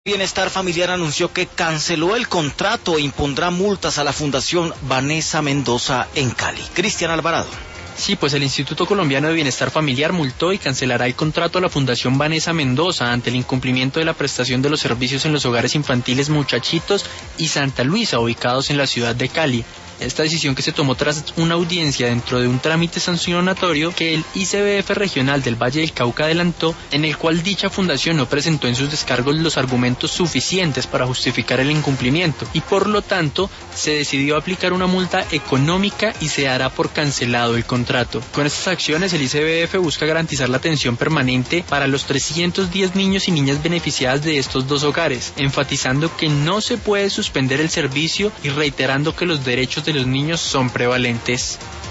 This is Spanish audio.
Bienestar Familiar anunció que canceló el contrato e impondrá multas a la Fundación Vanessa Mendoza en Cali. Cristian Alvarado. Sí, pues el Instituto Colombiano de Bienestar Familiar multó y cancelará el contrato a la Fundación Vanessa Mendoza ante el incumplimiento de la prestación de los servicios en los hogares infantiles Muchachitos y Santa Luisa, ubicados en la ciudad de Cali. Esta decisión que se tomó tras una audiencia dentro de un trámite sancionatorio que el ICBF regional del Valle del Cauca adelantó, en el cual dicha fundación no presentó en sus descargos los argumentos suficientes para justificar el incumplimiento y por lo tanto se decidió aplicar una multa económica y se dará por cancelado el contrato. Con estas acciones el ICBF busca garantizar la atención permanente para los 310 niños y niñas beneficiadas de estos dos hogares, enfatizando que no se puede suspender el servicio y reiterando que los derechos de los niños son prevalentes.